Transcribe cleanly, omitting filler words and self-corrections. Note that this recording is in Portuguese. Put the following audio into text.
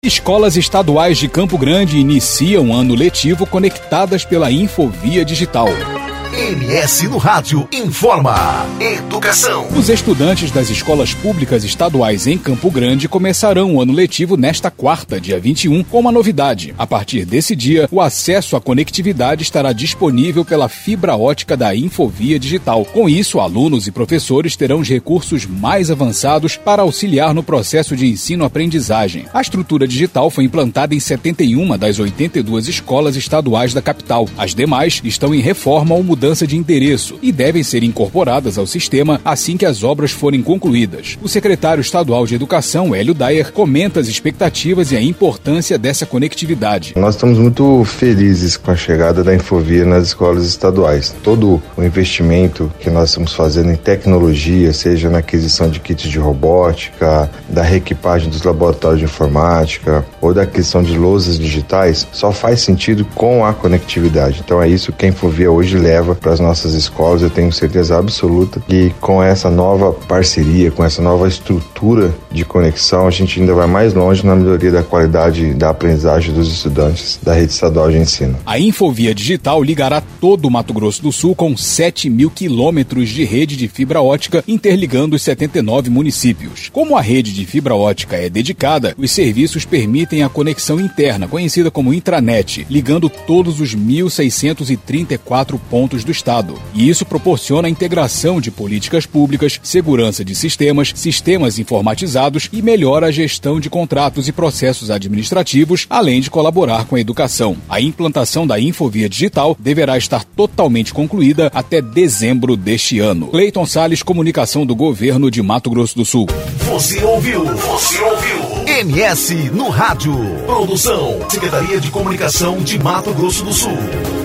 Escolas estaduais de Campo Grande iniciam ano letivo conectadas pela Infovia Digital. MS no Rádio informa. Educação. Os estudantes das escolas públicas estaduais em Campo Grande começarão o ano letivo nesta quarta, dia 21, com uma novidade. A partir desse dia, o acesso à conectividade estará disponível pela fibra ótica da Infovia Digital. Com isso, alunos e professores terão os recursos mais avançados para auxiliar no processo de ensino-aprendizagem. A estrutura digital foi implantada em 71 das 82 escolas estaduais da capital. As demais estão em reforma ou mudança de endereço e devem ser incorporadas ao sistema assim que as obras forem concluídas. O secretário estadual de Educação, Hélio Dayer, comenta as expectativas e a importância dessa conectividade. Nós estamos muito felizes com a chegada da Infovia nas escolas estaduais. Todo o investimento que nós estamos fazendo em tecnologia, seja na aquisição de kits de robótica, da reequipagem dos laboratórios de informática ou da aquisição de lousas digitais, só faz sentido com a conectividade. Então é isso que a Infovia hoje leva para as nossas escolas. Eu tenho certeza absoluta que com essa nova parceria, com essa nova estrutura de conexão, a gente ainda vai mais longe na melhoria da qualidade da aprendizagem dos estudantes da rede estadual de ensino. A Infovia Digital ligará todo o Mato Grosso do Sul com 7.000 quilômetros de rede de fibra ótica interligando os 79 municípios. Como a rede de fibra ótica é dedicada, os serviços permitem a conexão interna, conhecida como intranet, ligando todos os 1.634 pontos do estado. E isso proporciona a integração de políticas públicas, segurança de sistemas informatizados e melhora a gestão de contratos e processos administrativos, além de colaborar com a educação. A implantação da Infovia Digital deverá estar totalmente concluída até dezembro deste ano. Cleiton Salles, Comunicação do Governo de Mato Grosso do Sul. Você ouviu. MS no Rádio. Produção, Secretaria de Comunicação de Mato Grosso do Sul.